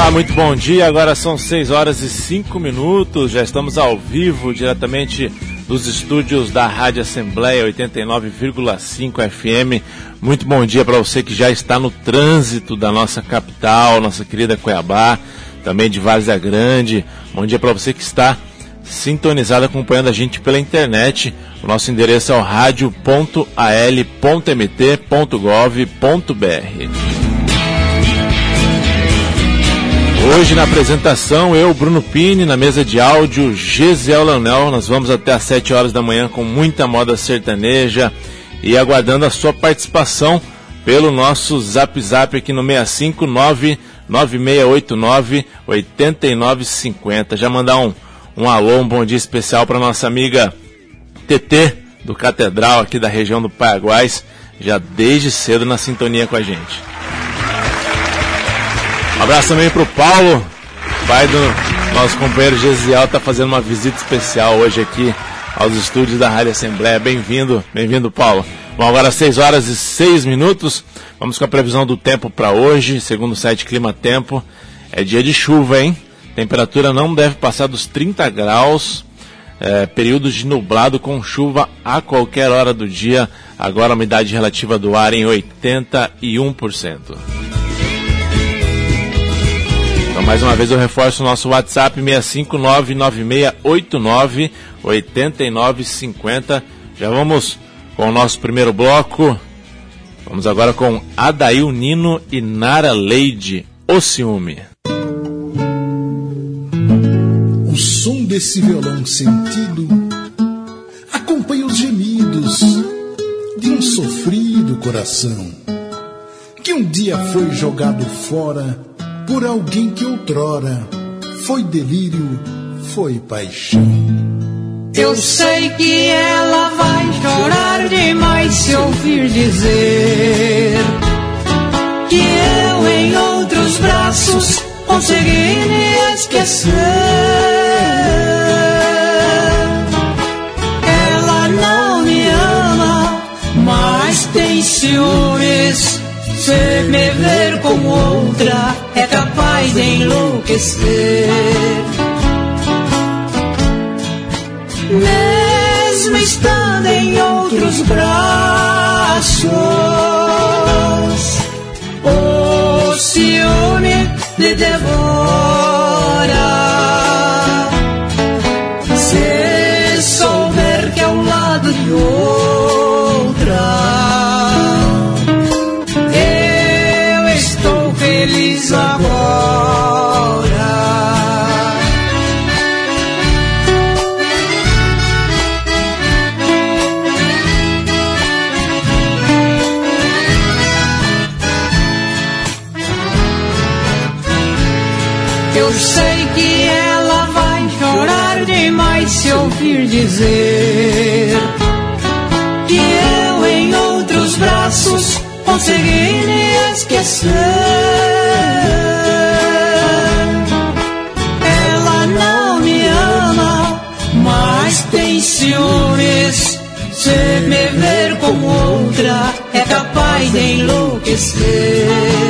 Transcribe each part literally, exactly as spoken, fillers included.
Olá, muito bom dia, agora são seis horas e cinco minutos, já estamos ao vivo, diretamente dos estúdios da Rádio Assembleia oitenta e nove vírgula cinco F M. Muito bom dia para você que já está no trânsito da nossa capital, nossa querida Cuiabá, também de Várzea Grande. Bom dia para você que está sintonizado, acompanhando a gente pela internet. O nosso endereço é o radio ponto a l ponto m t ponto gov ponto b r. Hoje na apresentação, eu, Bruno Pini, na mesa de áudio, Gesiel Leonel. Nós vamos até às sete horas da manhã com muita moda sertaneja e aguardando a sua participação pelo nosso Zap Zap aqui no seis cinco nove, nove seis oito nove, oito nove cinco zero. Já mandar um, um alô, um bom dia especial para nossa amiga T T do Catedral aqui da região do Paraguais, já desde cedo na sintonia com a gente. Um abraço também para o Paulo, pai do nosso companheiro Gesiel, está fazendo uma visita especial hoje aqui aos estúdios da Rádio Assembleia. Bem-vindo, bem-vindo, Paulo. Bom, agora seis horas e seis minutos, vamos com a previsão do tempo para hoje, segundo o site Clima Tempo. É dia de chuva, hein? Temperatura não deve passar dos trinta graus, é, períodos de nublado com chuva a qualquer hora do dia. Agora a umidade relativa do ar em oitenta e um por cento. Então, mais uma vez eu reforço o nosso WhatsApp seis cinco nove, nove seis oito nove, oito nove cinco zero. Já vamos com o nosso primeiro bloco. Vamos agora com Adail Nino e Nara Leide, O Ciúme. O som desse violão sentido acompanha os gemidos de um sofrido coração que um dia foi jogado fora por alguém que outrora foi delírio, foi paixão. Eu sei que ela vai chorar demais se ouvir dizer que eu em outros braços consegui me esquecer. Ela não me ama, mas tem ciúmes. Se me ver com outra, é capaz de enlouquecer. Mesmo estando em outros braços, o ciúme lhe devora. Se souber que ao lado de outra feliz agora. Eu sei que ela vai chorar demais se ouvir dizer que eu em outros braços consegui me esquecer. Ela não me ama, mas tem ciúmes. Se me ver com outra, é capaz de enlouquecer.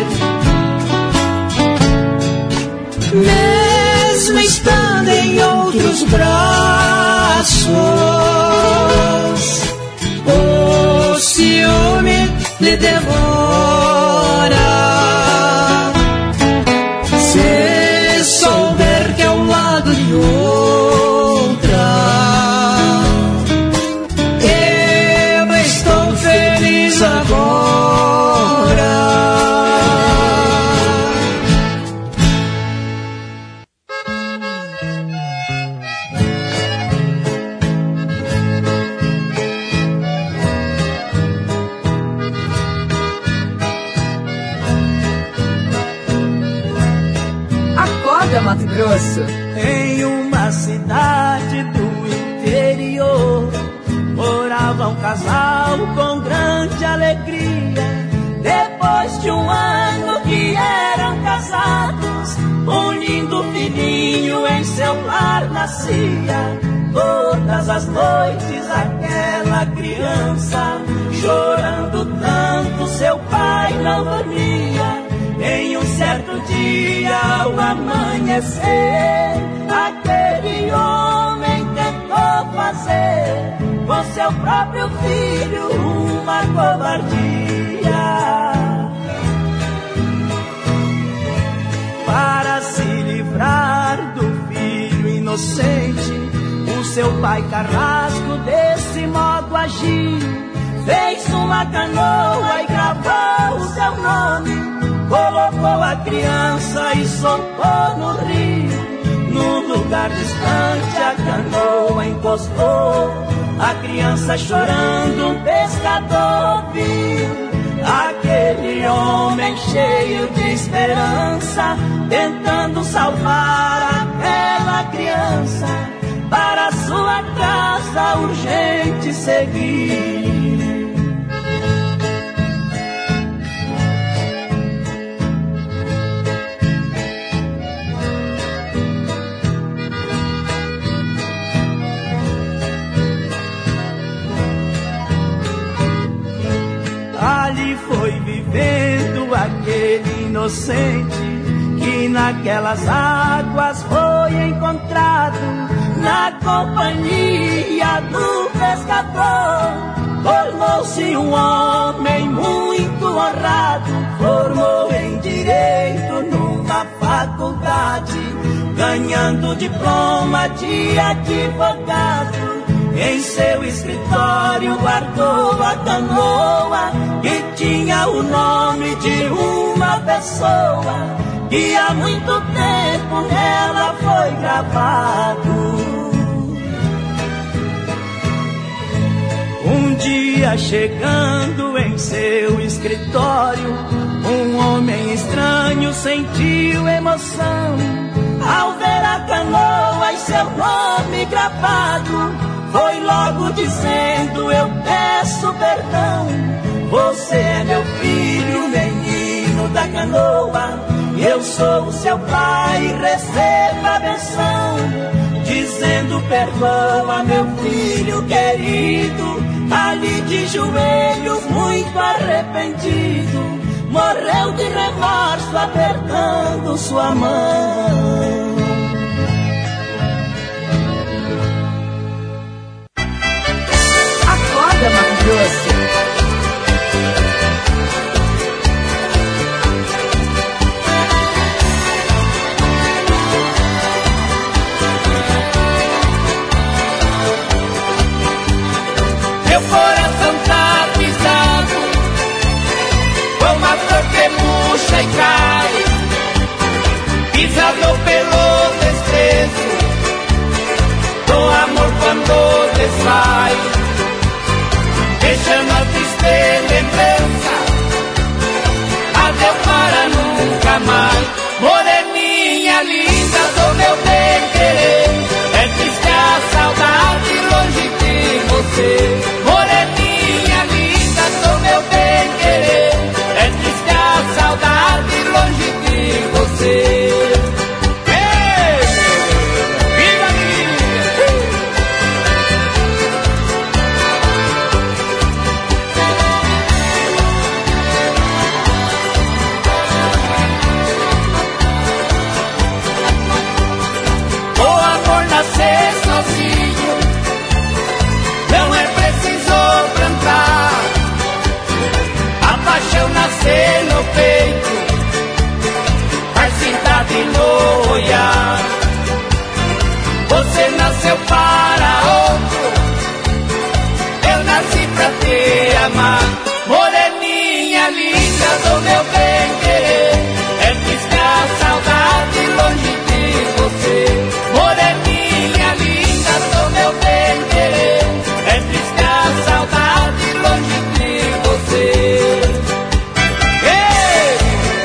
Mesmo estando em outros braços, o ciúme lhe devora. Se souber que ao lado de outra eu estou feliz agora. Mato Grosso. Em uma cidade do interior morava um casal com grande alegria. Depois de um ano que eram casados, um lindo filhinho em seu lar nascia. Todas as noites aquela criança, chorando tanto, seu pai não dormia. Em um certo dia, ao amanhecer, aquele homem tentou fazer com seu próprio filho uma covardia. Para se livrar do filho inocente, o seu pai carrasco desse modo agiu. Fez uma canoa e gravou o seu nome, colocou a criança e soltou no rio. Num lugar distante a canoa encostou, a criança chorando um pescador viu. Aquele homem cheio de esperança, tentando salvar aquela criança, para sua casa urgente seguir. Ali foi vivendo aquele inocente que naquelas águas foi encontrado, na companhia do pescador. Tornou-se um homem muito honrado, formou em direito numa faculdade, ganhando diploma de advogado. Em seu escritório guardou a canoa que tinha o nome de uma pessoa que há muito tempo nela foi gravado. Um dia chegando em seu escritório, um homem estranho sentiu emoção ao ver a canoa e seu nome gravado. Foi logo dizendo: eu peço perdão, você é meu filho, menino da canoa, eu sou o seu pai, receba a benção. Dizendo: perdoa, meu filho querido, ali de joelhos muito arrependido, morreu de remorso apertando sua mão. Acorda, Mato Grosso. Meu coração tá pisado, como a flor que murcha e cai, pisado pelo desprezo do amor quando desfaz, deixando a triste lembrança, adeus para nunca mais. Moreninha linda do meu bem querer, é triste a saudade longe de você. Moreninha linda do meu bem querer, é triste a saudade longe de você. Nascer sozinho, não é preciso plantar. A paixão nascer no peito, faz cidade no olhar. Você nasceu para outro, eu nasci pra te amar. Moreninha linda do meu bem querer, é triste a saudade longe de você. Moreninha linda do meu bem querer, é triste a saudade longe de você. Ei!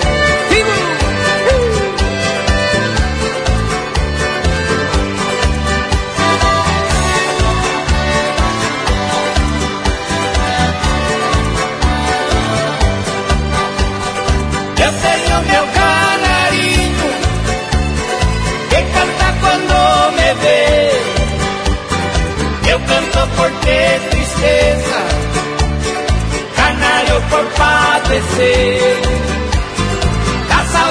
Eu tenho meu canarinho que canta quando me vê. Eu canto por ter tristeza, canário por padecer. Da saudade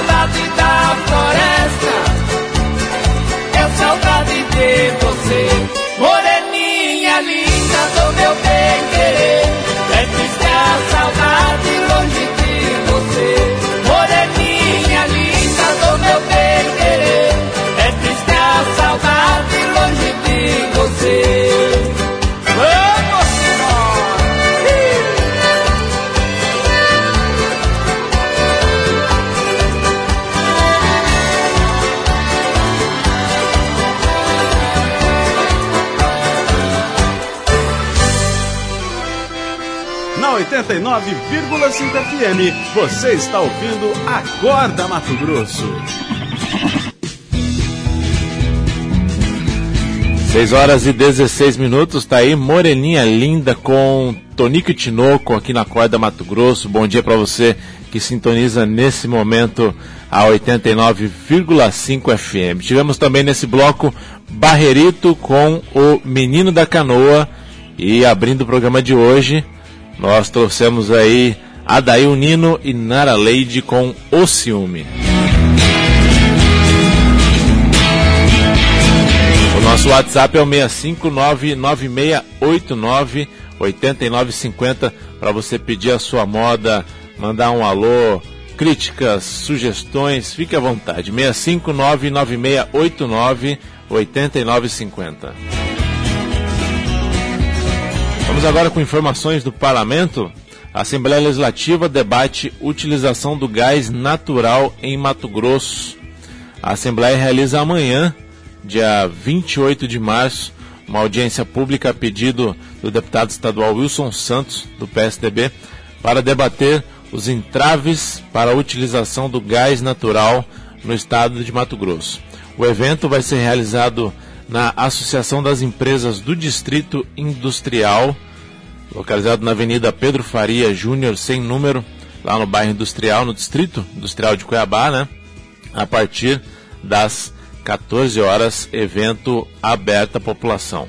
oitenta e nove vírgula cinco F M. Você está ouvindo Acorda Mato Grosso. seis horas e dezesseis minutos, tá aí Moreninha Linda com Tonico e Tinoco aqui na Acorda Mato Grosso. Bom dia para você que sintoniza nesse momento a oitenta e nove vírgula cinco F M. Tivemos também nesse bloco Barrerito com o Menino da Canoa, e abrindo o programa de hoje nós trouxemos aí Adail Nino e Nara Leide com O Ciúme. O nosso WhatsApp é o seis cinco nove nove seis oito nove oito nove cinco zero para você pedir a sua moda, mandar um alô, críticas, sugestões, fique à vontade. seis cinco nove nove seis oito nove oito nove cinco zero. Vamos agora com informações do Parlamento. A Assembleia Legislativa debate utilização do gás natural em Mato Grosso. A Assembleia realiza amanhã, dia vinte e oito de março, uma audiência pública a pedido do deputado estadual Wilson Santos, do P S D B, para debater os entraves para a utilização do gás natural no estado de Mato Grosso. O evento vai ser realizado na Associação das Empresas do Distrito Industrial, localizado na Avenida Pedro Faria Júnior, sem número, lá no bairro Industrial, no Distrito Industrial de Cuiabá, né? A partir das quatorze horas, evento aberto à população.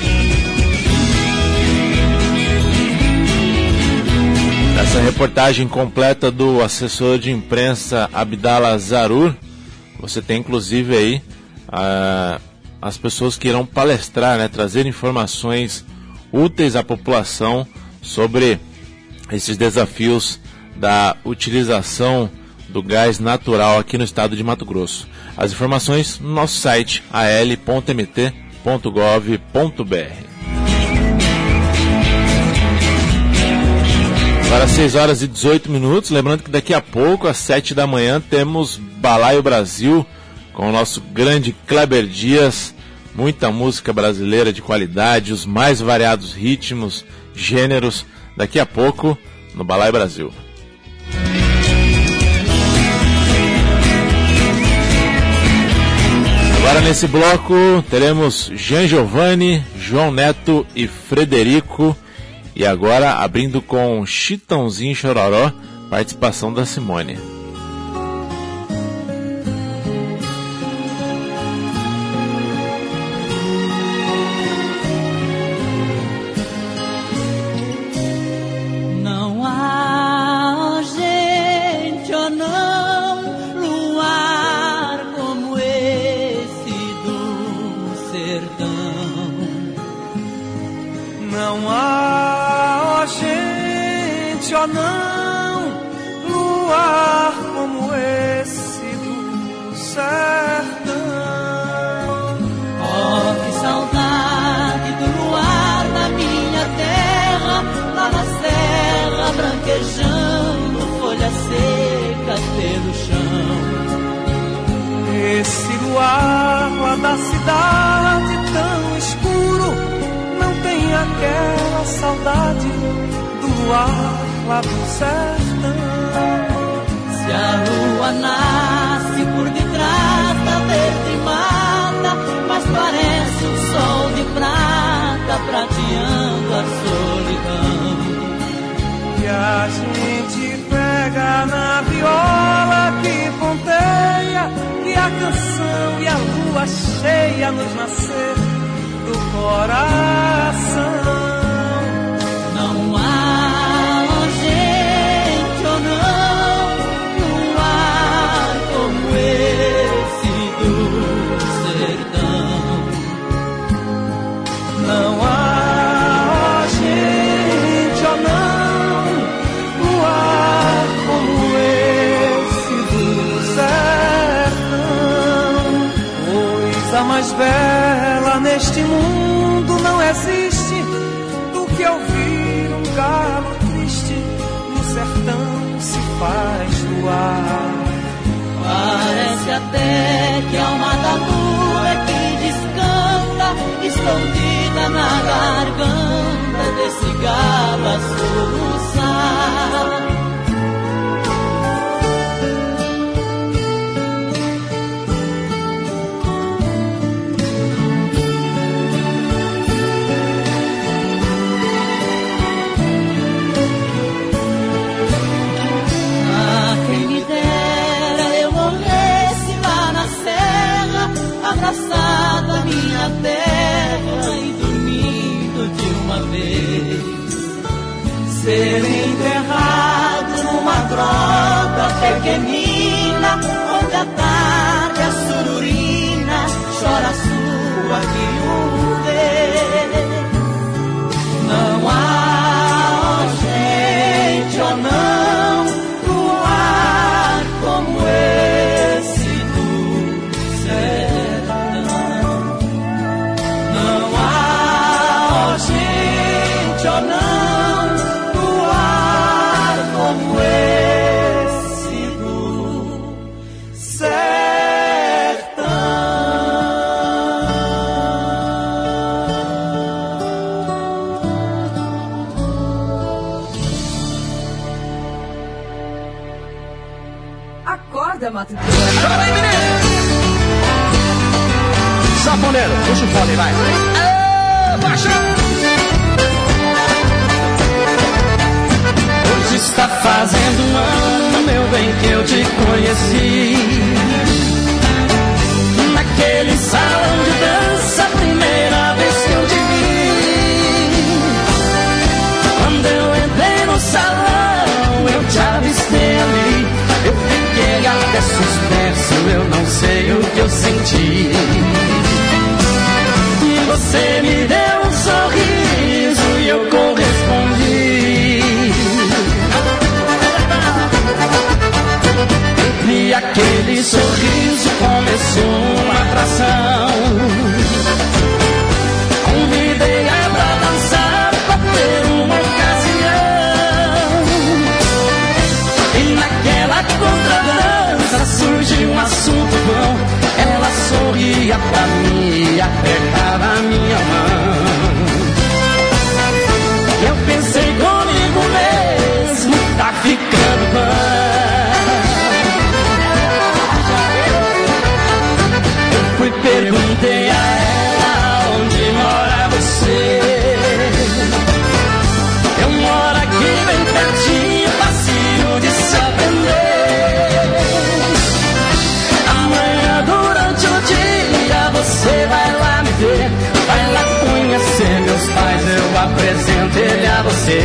Essa reportagem completa do assessor de imprensa Abdala Zarur, você tem inclusive aí ah, as pessoas que irão palestrar, né, trazer informações úteis à população sobre esses desafios da utilização do gás natural aqui no estado de Mato Grosso. As informações no nosso site a l ponto m t ponto gov ponto b r. Agora seis horas e dezoito minutos, lembrando que daqui a pouco, às sete da manhã, temos Balaio Brasil com o nosso grande Kleber Dias. Muita música brasileira de qualidade, os mais variados ritmos, gêneros, daqui a pouco no Balaio Brasil. Agora nesse bloco teremos Jean Giovanni, João Neto e Frederico. E agora abrindo com Chitãozinho e Chororó, participação da Simone. Não, luar como esse do sertão. Oh, que saudade do luar na minha terra, lá na serra branquejando, folhas secas pelo chão. Esse luar lá da cidade tão escuro, não tem aquela saudade do luar lá do sertão. Se a lua nasce por detrás da verde mata, mas parece um sol de prata prateando a solidão. E a gente pega na viola que ponteia, e a canção e a lua cheia nos nascer do coração. Não há gente ou não, num ar como esse do sertão. Não há gente ou não, num ar como esse do sertão. Coisa mais bela neste mundo não existe do que ouvir um galo triste no sertão se faz luar. Parece até que a alma da lua é que descanta, escondida na garganta desse galo a soluçar. abraçado a minha terra e dormido de uma vez. Ser enterrado numa grota pequenina, onde a tarde a sururina chora a sua viuvez. Não há gente ou não luar como esse do sertão. Não há gente ou não luar como esse do sertão. Acorda, Mato Grosso. Chora aí, menino! Saponeiro, puxa o fone, vai. Aê, baixa! Hoje está fazendo um ano, meu bem, que eu te conheci. Naquele salão de dança, a primeira vez que eu te vi. Quando eu entrei no salão, eu te avistei ali. Eu fiquei até suspenso, eu não sei o que eu senti. E você me deu um sorriso e eu correspondi. E aquele sorriso começou uma atração. Convidei ela pra dançar, pra ter uma ocasião. E naquela contradança surgiu um assunto bom. Ela sorria pra mim e apertava a minha mão. Eu pensei comigo mesmo, tá ficando bom. Fui perguntei a ela onde mora você. Eu moro aqui bem pertinho, fácil de se aprender. Amanhã durante o dia você vai lá me ver. Vai lá conhecer meus pais, eu apresento ele a você.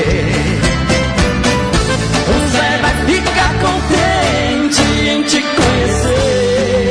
O Zé vai ficar contente em te conhecer.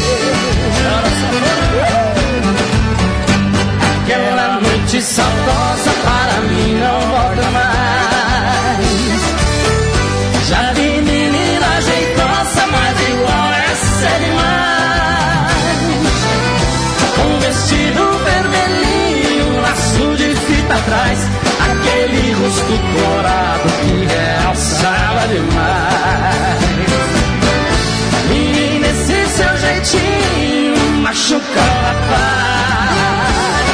Aquela noite saudosa para mim não volta mais. Já vi menina jeitosa, mas igual essa é demais. Com vestido vermelhinho, laço de fita atrás. Aquele rosto dourado que realçava demais. E nesse seu jeitinho machucou a paz.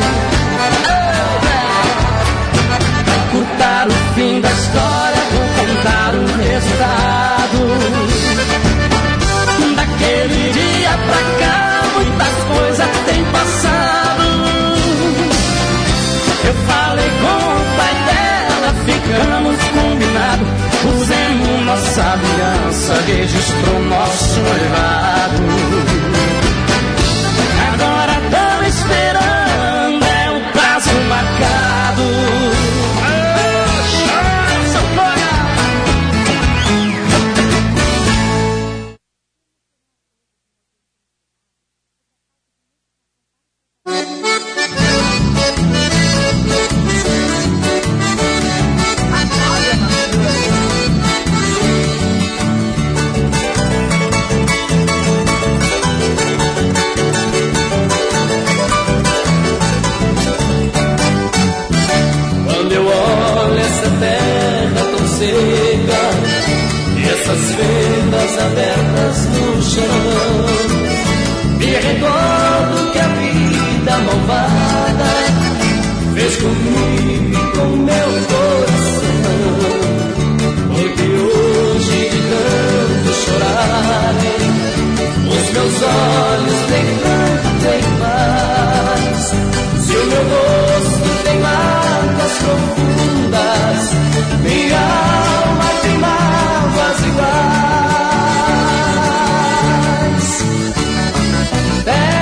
Pra cortar o fim da história, vou contar o resultado. Daquele dia pra cá, muitas coisas têm passado. Eu falei com o pai dela, ficamos combinados. Pusemos nossa aliança, registrou nosso noivado. Agora estamos esperando, é o prazo marcado. Essas fendas abertas no chão, me recordo que a vida malvada fez comigo e com meu coração. Porque hoje de tanto chorar, os meus olhos têm tanto em paz. Se o meu rosto tem mágoas profundas, minha alma tem mágoas iguais.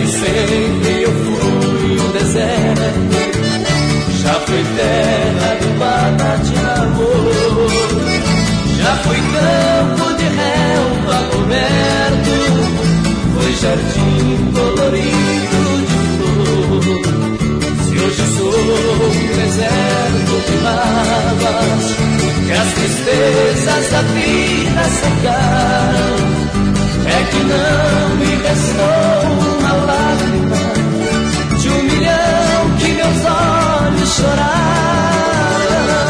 Desde sempre eu fui um deserto, já fui terra de mata de amor, já fui campo de relva coberto, fui jardim colorido de flor. Se hoje sou um deserto de mágoas, que as tristezas da vida secaram, é que não me restou uma lágrima de um milhão que meus olhos choraram.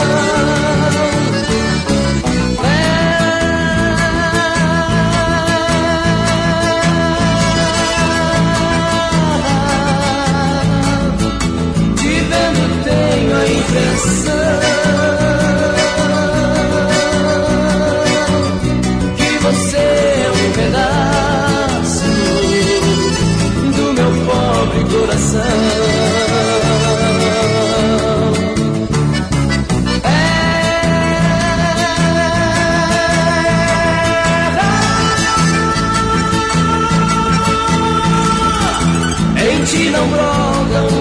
Te vendo tenho a impressão que você é um pedaço do meu pobre coração. Em ti não brota um